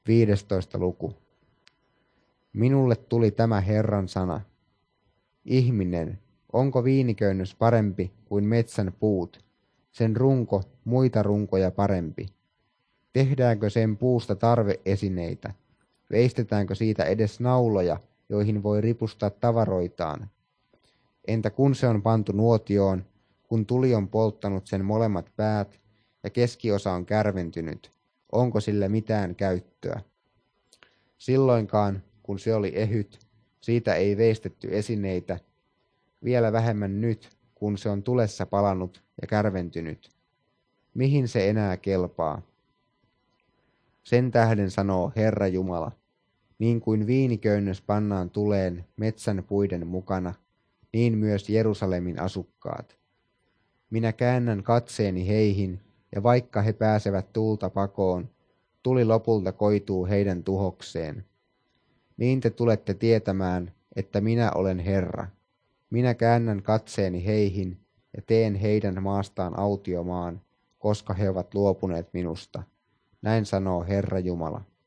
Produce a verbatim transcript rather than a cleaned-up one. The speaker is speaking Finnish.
viidestoista luku. Minulle tuli tämä Herran sana. Ihminen, onko viiniköynnös parempi kuin metsän puut, sen runko muita runkoja parempi? Tehdäänkö sen puusta tarveesineitä? Veistetäänkö siitä edes nauloja, joihin voi ripustaa tavaroitaan? Entä kun se on pantu nuotioon, kun tuli on polttanut sen molemmat päät ja keskiosa on kärventynyt, onko sillä mitään käyttöä? Silloinkaan, kun se oli ehyt, siitä ei veistetty esineitä, vielä vähemmän nyt, kun se on tulessa palanut ja kärventynyt. Mihin se enää kelpaa? Sen tähden sanoo Herra Jumala, niin kuin viiniköynnös pannaan tuleen metsän puiden mukana, niin myös Jerusalemin asukkaat. Minä käännän katseeni heihin, ja vaikka he pääsevät tuulta pakoon, tuli lopulta koituu heidän tuhokseen. Niin te tulette tietämään, että minä olen Herra. Minä käännän katseeni heihin ja teen heidän maastaan autiomaan, koska he ovat luopuneet minusta. Näin sanoo Herra Jumala.